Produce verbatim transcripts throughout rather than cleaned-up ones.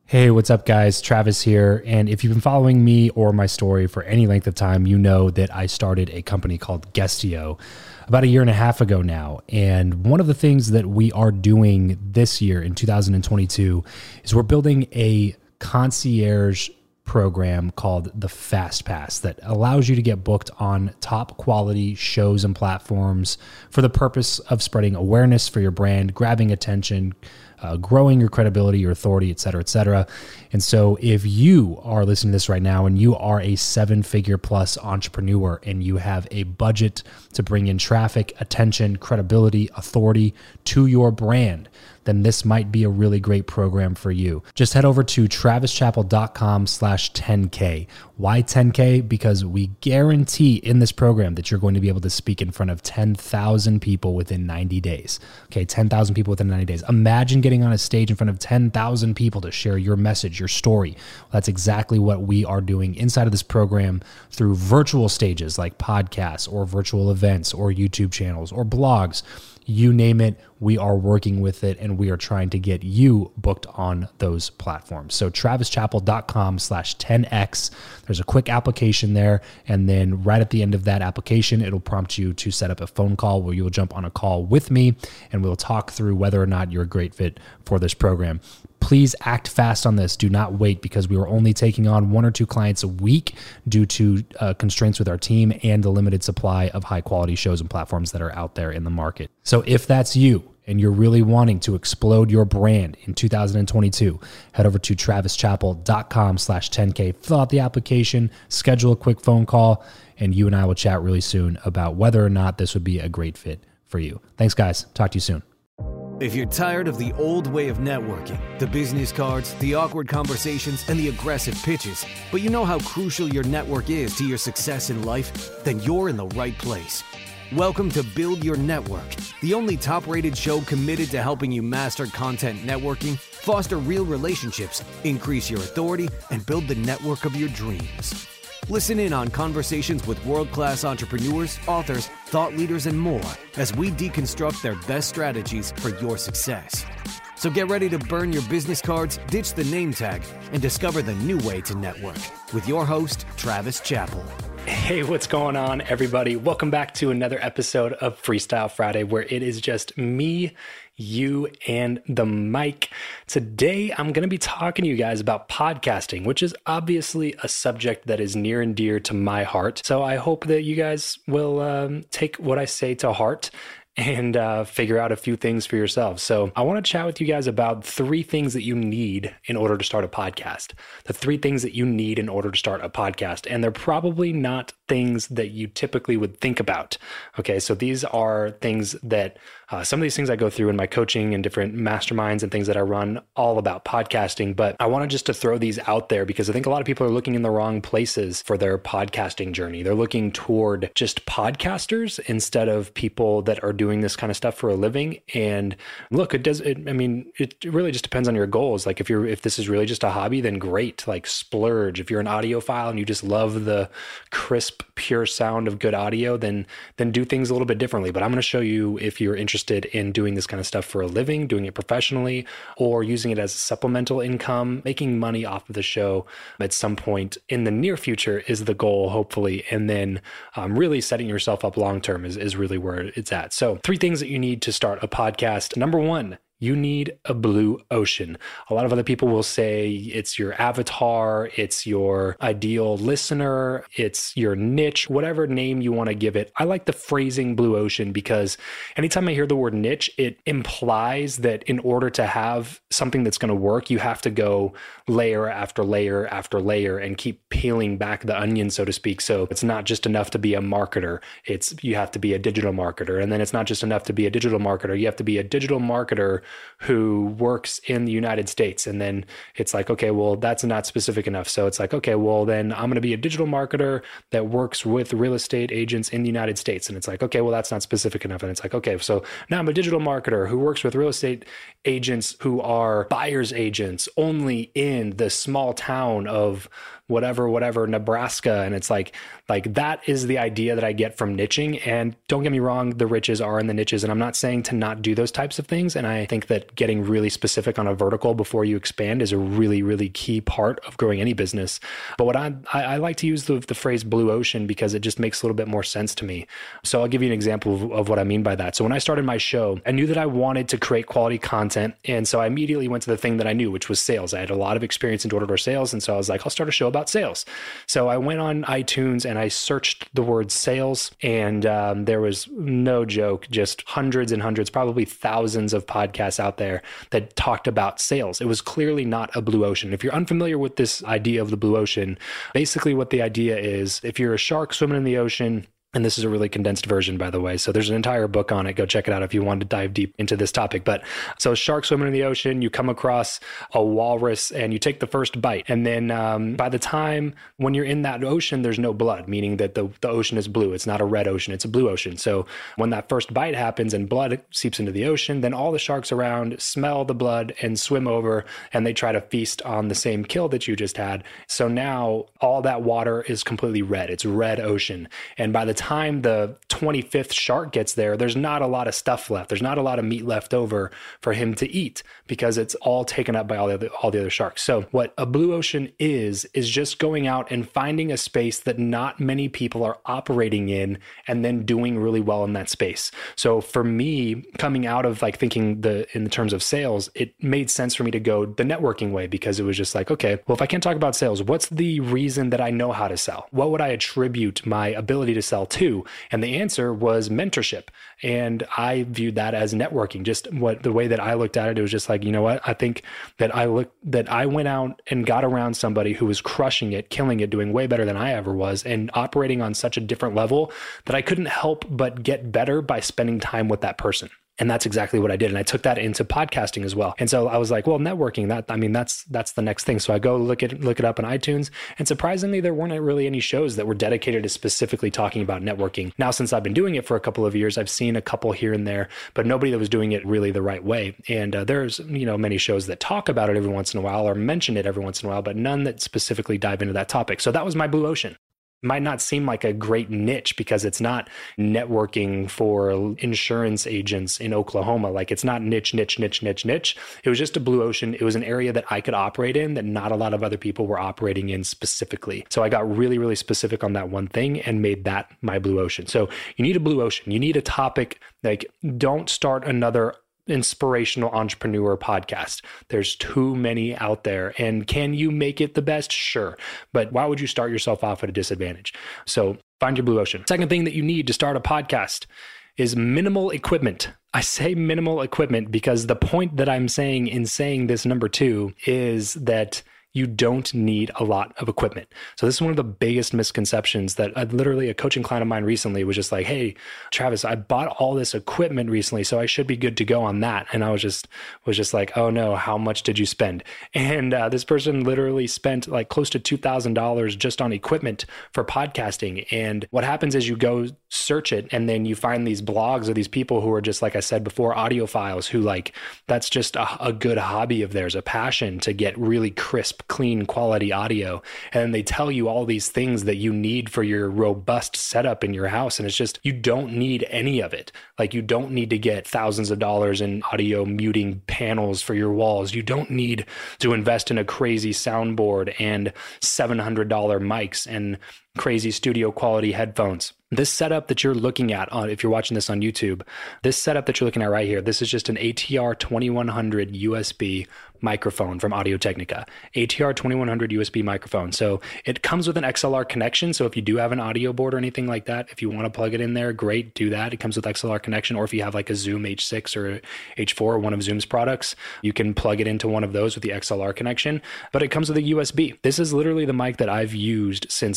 Hey, what's up, guys? Travis here. And if you've been following me or my story for any length of time, you know that I started a company called Guestio about a year and a half ago now. And one of the things that we are doing this year in two thousand twenty-two is we're building a concierge program called the Fast Pass that allows you to get booked on top quality shows and platforms for the purpose of spreading awareness for your brand, grabbing attention, Uh, growing your credibility, your authority, et cetera, et cetera. And so if you are listening to this right now and you are a seven figure plus entrepreneur and you have a budget to bring in traffic, attention, credibility, authority to your brand, then this might be a really great program for you. Just head over to travischappell.com slash 10K. Why ten K? Because we guarantee in this program that you're going to be able to speak in front of ten thousand people within ninety days. Okay, ten thousand people within ninety days. Imagine getting on a stage in front of ten thousand people to share your message, your story. Well, that's exactly what we are doing inside of this program through virtual stages like podcasts or virtual events or YouTube channels or blogs. You name it, we are working with it, and we are trying to get you booked on those platforms. So travischappell.com slash 10X. There's a quick application there, and then right at the end of that application, it'll prompt you to set up a phone call where you'll jump on a call with me, and we'll talk through whether or not you're a great fit for this program. Please act fast on this. Do not wait, because we are only taking on one or two clients a week due to uh, constraints with our team and the limited supply of high quality shows and platforms that are out there in the market. So if that's you and you're really wanting to explode your brand in two thousand twenty-two, head over to travischappell.com slash 10K, fill out the application, schedule a quick phone call, and you and I will chat really soon about whether or not this would be a great fit for you. Thanks, guys. Talk to you soon. If you're tired of the old way of networking, the business cards, the awkward conversations, and the aggressive pitches, but you know how crucial your network is to your success in life, then you're in the right place. Welcome to Build Your Network, the only top-rated show committed to helping you master content networking, foster real relationships, increase your authority, and build the network of your dreams. Listen in on conversations with world-class entrepreneurs, authors, thought leaders, and more as we deconstruct their best strategies for your success. So get ready to burn your business cards, ditch the name tag, and discover the new way to network with your host, Travis Chappell. Hey, what's going on, everybody? Welcome back to another episode of Freestyle Friday, where it is just me, you, and the mic. Today, I'm going to be talking to you guys about podcasting, which is obviously a subject that is near and dear to my heart. So I hope that you guys will um, take what I say to heart and uh, figure out a few things for yourselves. So I want to chat with you guys about three things that you need in order to start a podcast. The three things that you need in order to start a podcast. And they're probably not things that you typically would think about. Okay, so these are things that uh, some of these things I go through in my coaching and different masterminds and things that I run all about podcasting. But I wanted just to throw these out there because I think a lot of people are looking in the wrong places for their podcasting journey. They're looking toward just podcasters instead of people that are doing this kind of stuff for a living. And look, it does, it, I mean, it really just depends on your goals. Like if you're, if this is really just a hobby, then great, like splurge. If you're an audiophile and you just love the crisp, pure sound of good audio, then, then do things a little bit differently. But I'm going to show you if you're interested in doing this kind of stuff for a living, doing it professionally, or using it as a supplemental income, making money off of the show at some point in the near future is the goal, hopefully. And then um, really setting yourself up long-term is, is really where it's at. So three things that you need to start a podcast. Number one, you need a blue ocean. A lot of other people will say it's your avatar, it's your ideal listener, it's your niche, whatever name you want to give it. I like the phrasing blue ocean because anytime I hear the word niche, it implies that in order to have something that's going to work, you have to go layer after layer after layer and keep peeling back the onion, so to speak. So it's not just enough to be a marketer. It's you have to be a digital marketer. And then it's not just enough to be a digital marketer. You have to be a digital marketer who works in the United States. And then it's like, okay, well, that's not specific enough. So it's like, okay, well, then I'm going to be a digital marketer that works with real estate agents in the United States. And it's like, okay, well, that's not specific enough. And it's like, okay, so now I'm a digital marketer who works with real estate agents who are buyer's agents only in the small town of whatever, whatever, Nebraska. And it's like, like that is the idea that I get from niching. And don't get me wrong, the riches are in the niches. And I'm not saying to not do those types of things. And I think that getting really specific on a vertical before you expand is a really, really key part of growing any business. But what I, I, I like to use the, the phrase blue ocean because it just makes a little bit more sense to me. So I'll give you an example of, of what I mean by that. So when I started my show, I knew that I wanted to create quality content. And so I immediately went to the thing that I knew, which was sales. I had a lot of experience in door-to-door sales. And so I was like, I'll start a show about sales. So I went on iTunes and I searched the word sales. And um, there was no joke, just hundreds and hundreds, probably thousands of podcasts out there that talked about sales. It was clearly not a blue ocean. If you're unfamiliar with this idea of the blue ocean, basically what the idea is, if you're a shark swimming in the ocean, and this is a really condensed version, by the way. So there's an entire book on it. Go check it out if you want to dive deep into this topic. But so shark swimming in the ocean, you come across a walrus and you take the first bite. And then um, by the time when you're in that ocean, there's no blood, meaning that the, the ocean is blue. It's not a red ocean, it's a blue ocean. So when that first bite happens and blood seeps into the ocean, then all the sharks around smell the blood and swim over and they try to feast on the same kill that you just had. So now all that water is completely red. It's red ocean. And by the time the twenty-fifth shark gets there, there's not a lot of stuff left. There's not a lot of meat left over for him to eat because it's all taken up by all the other, all the other sharks. So what a blue ocean is, is just going out and finding a space that not many people are operating in and then doing really well in that space. So for me, coming out of like thinking the in the terms of sales, it made sense for me to go the networking way because it was just like, okay, well, if I can't talk about sales, what's the reason that I know how to sell? What would I attribute my ability to sell to? And the answer was mentorship. And I viewed that as networking. Just what the way that I looked at it, it was just like, you know what? I think that I looked that I went out and got around somebody who was crushing it, killing it, doing way better than I ever was, and operating on such a different level that I couldn't help but get better by spending time with that person. And that's exactly what I did. And I took that into podcasting as well. And so I was like, well, networking, that, I mean, that's, that's the next thing. So I go look at, look it up on iTunes. And surprisingly, there weren't really any shows that were dedicated to specifically talking about networking. Now, since I've been doing it for a couple of years, I've seen a couple here and there, but nobody that was doing it really the right way. And uh, there's, you know, many shows that talk about it every once in a while or mention it every once in a while, but none that specifically dive into that topic. So that was my blue ocean. Might not seem like a great niche because it's not networking for insurance agents in Oklahoma. Like it's not niche, niche, niche, niche, niche. It was just a blue ocean. It was an area that I could operate in that not a lot of other people were operating in specifically. So I got really, really specific on that one thing and made that my blue ocean. So you need a blue ocean. You need a topic. Like don't start another inspirational entrepreneur podcast. There's too many out there. And can you make it the best? Sure. But why would you start yourself off at a disadvantage? So find your blue ocean. Second thing that you need to start a podcast is minimal equipment. I say minimal equipment because the point that I'm saying in saying this number two is that you don't need a lot of equipment. So this is one of the biggest misconceptions that I, literally a coaching client of mine recently was just like, hey, Travis, I bought all this equipment recently, so I should be good to go on that. And I was just, was just like, oh no, how much did you spend? And uh, this person literally spent like close to two thousand dollars just on equipment for podcasting. And what happens is you go search it and then you find these blogs of these people who are just, like I said before, audiophiles who like, that's just a, a good hobby of theirs, a passion to get really crisp, clean quality audio. And they tell you all these things that you need for your robust setup in your house. And it's just, you don't need any of it. Like you don't need to get thousands of dollars in audio muting panels for your walls. You don't need to invest in a crazy soundboard and seven hundred dollars mics and crazy studio quality headphones. This setup that you're looking at on, if you're watching this on YouTube, this setup that you're looking at right here, this is just an A T R twenty-one hundred U S B microphone from Audio-Technica. A T R twenty-one hundred U S B microphone. So it comes with an X L R connection. So if you do have an audio board or anything like that, if you want to plug it in there, great, do that. It comes with X L R connection. Or if you have like a Zoom H six or H four or one of Zoom's products, you can plug it into one of those with the X L R connection. But it comes with a U S B. This is literally the mic that I've used since day one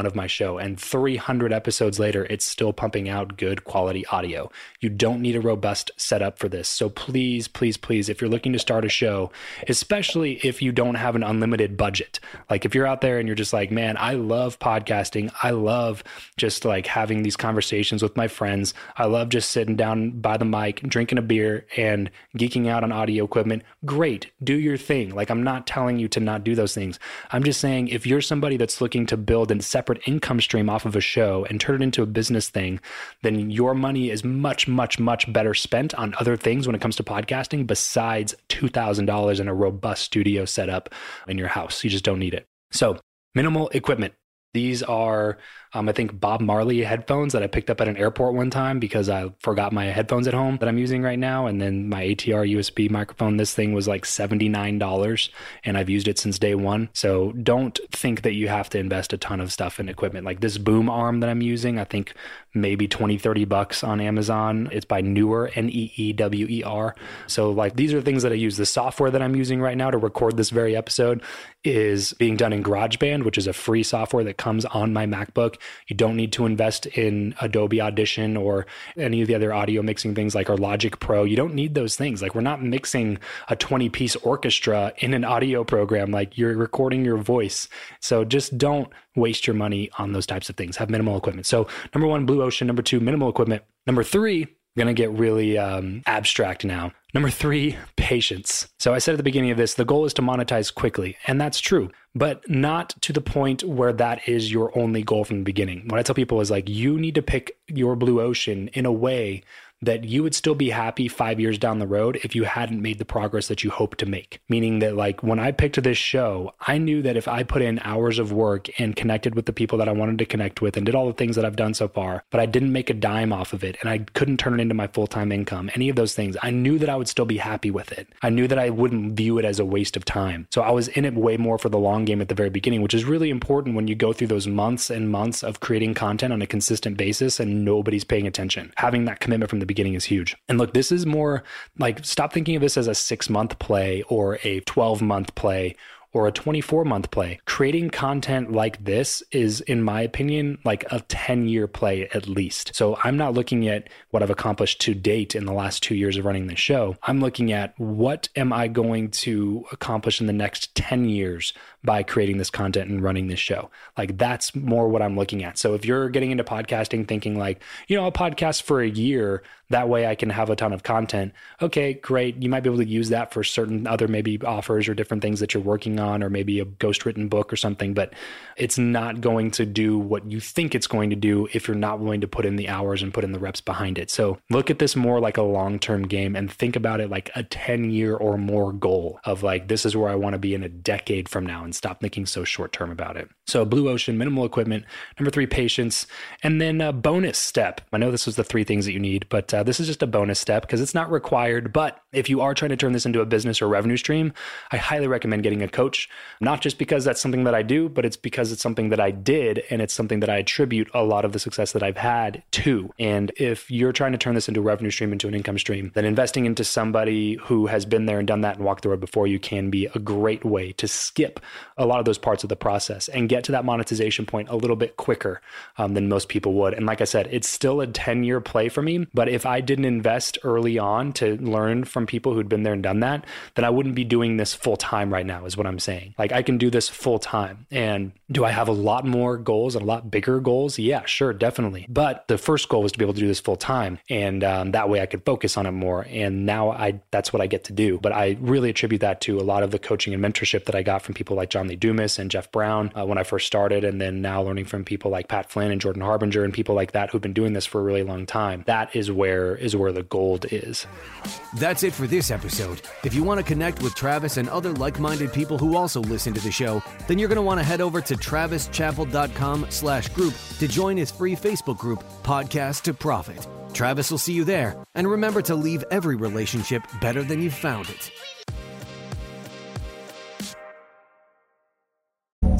one of my show. And three hundred episodes later, it's still pumping out good quality audio. You don't need a robust setup for this. So please, please, please, if you're looking to start a show, especially if you don't have an unlimited budget, like if you're out there and you're just like, man, I love podcasting. I love just like having these conversations with my friends. I love just sitting down by the mic, drinking a beer and geeking out on audio equipment. Great. Do your thing. Like, I'm not telling you to not do those things. I'm just saying, if you're somebody that's looking to build a separate income stream off of a show and turn it into a business thing, then your money is much, much, much better spent on other things when it comes to podcasting besides two thousand dollars in a robust studio setup in your house. You just don't need it. So minimal equipment. These are, um, I think, Bob Marley headphones that I picked up at an airport one time because I forgot my headphones at home that I'm using right now. And then my A T R U S B microphone, this thing was like seventy-nine dollars and I've used it since day one. So don't think that you have to invest a ton of stuff in equipment. Like this boom arm that I'm using, I think maybe twenty, thirty bucks on Amazon. It's by Neewer, N E E W E R. So like these are things that I use. The software that I'm using right now to record this very episode is being done in GarageBand, which is a free software that comes on my MacBook. You don't need to invest in Adobe Audition or any of the other audio mixing things like our Logic Pro. You don't need those things. Like, we're not mixing a twenty piece orchestra in an audio program. Like, you're recording your voice. So just don't waste your money on those types of things. Have minimal equipment. So number one, Blue Ocean. Number two, minimal equipment. Number three, I'm going to get really um, abstract now. Number three, patience. So I said at the beginning of this, the goal is to monetize quickly. And that's true, but not to the point where that is your only goal from the beginning. What I tell people is like, you need to pick your Blue Ocean in a way that you would still be happy five years down the road if you hadn't made the progress that you hope to make. Meaning that, like, when I picked this show, I knew that if I put in hours of work and connected with the people that I wanted to connect with and did all the things that I've done so far, but I didn't make a dime off of it and I couldn't turn it into my full-time income, any of those things, I knew that I would still be happy with it. I knew that I wouldn't view it as a waste of time. So I was in it way more for the long game at the very beginning, which is really important when you go through those months and months of creating content on a consistent basis and nobody's paying attention. Having that commitment from the beginning is huge. And look, this is more like, stop thinking of this as a six month play or a twelve month play or a twenty-four month play. Creating content like this is, in my opinion, like a ten year play at least. So I'm not looking at what I've accomplished to date in the last two years of running the show. I'm looking at what am I going to accomplish in the next ten years by creating this content and running this show. Like, that's more what I'm looking at. So if you're getting into podcasting thinking like, you know, I'll podcast for a year, that way I can have a ton of content. Okay, great. You might be able to use that for certain other maybe offers or different things that you're working on, or maybe a ghostwritten book or something, but it's not going to do what you think it's going to do if you're not willing to put in the hours and put in the reps behind it. So look at this more like a long-term game and think about it like a ten year or more goal of like, this is where I want to be in a decade from now, and stop thinking so short-term about it. So Blue Ocean, minimal equipment. Number three, patience. And then a bonus step. I know this was the three things that you need, but uh, this is just a bonus step because it's not required. But if you are trying to turn this into a business or revenue stream, I highly recommend getting a coach, not just because that's something that I do, but it's because it's something that I did, and it's something that I attribute a lot of the success that I've had to. And if you're trying to turn this into a revenue stream, into an income stream, then investing into somebody who has been there and done that and walked the road before you can be a great way to skip a lot of those parts of the process and get to that monetization point a little bit quicker um, than most people would. And like I said, it's still a ten year play for me, but if I didn't invest early on to learn from people who'd been there and done that, then I wouldn't be doing this full time right now, is what I'm saying. Like, I can do this full time. And do I have a lot more goals and a lot bigger goals? Yeah, sure, definitely. But the first goal was to be able to do this full time. And um, that way I could focus on it more. And now I that's what I get to do. But I really attribute that to a lot of the coaching and mentorship that I got from people like John Lee Dumas and Jeff Brown uh, when I first started. And then now learning from people like Pat Flynn and Jordan Harbinger and people like that who've been doing this for a really long time. That is where is where the gold is. That's it for this episode. If you want to connect with Travis and other like-minded people who also listen to the show, then you're going to want to head over to travis chappell dot com slash group to join his free Facebook group, Podcast to Profit. Travis will see you there. And remember to leave every relationship better than you found it.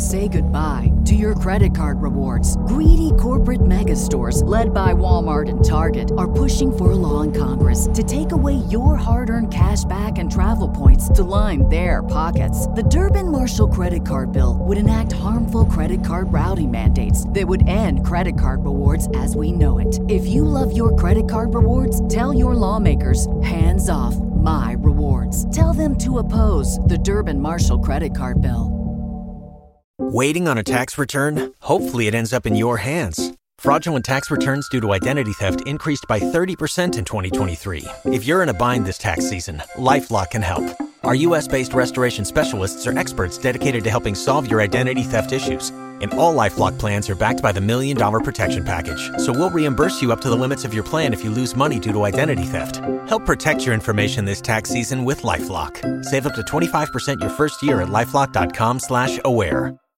Say goodbye to your credit card rewards. Greedy corporate mega stores, led by Walmart and Target, are pushing for a law in Congress to take away your hard-earned cash back and travel points to line their pockets. The Durbin-Marshall credit card bill would enact harmful credit card routing mandates that would end credit card rewards as we know it. If you love your credit card rewards, tell your lawmakers, hands off my rewards. Tell them to oppose the Durbin-Marshall credit card bill. Waiting on a tax return? Hopefully it ends up in your hands. Fraudulent tax returns due to identity theft increased by thirty percent in twenty twenty-three. If you're in a bind this tax season, LifeLock can help. Our U S based restoration specialists are experts dedicated to helping solve your identity theft issues. And all LifeLock plans are backed by the Million Dollar Protection Package. So we'll reimburse you up to the limits of your plan if you lose money due to identity theft. Help protect your information this tax season with LifeLock. Save up to twenty-five percent your first year at LifeLock.com slash aware.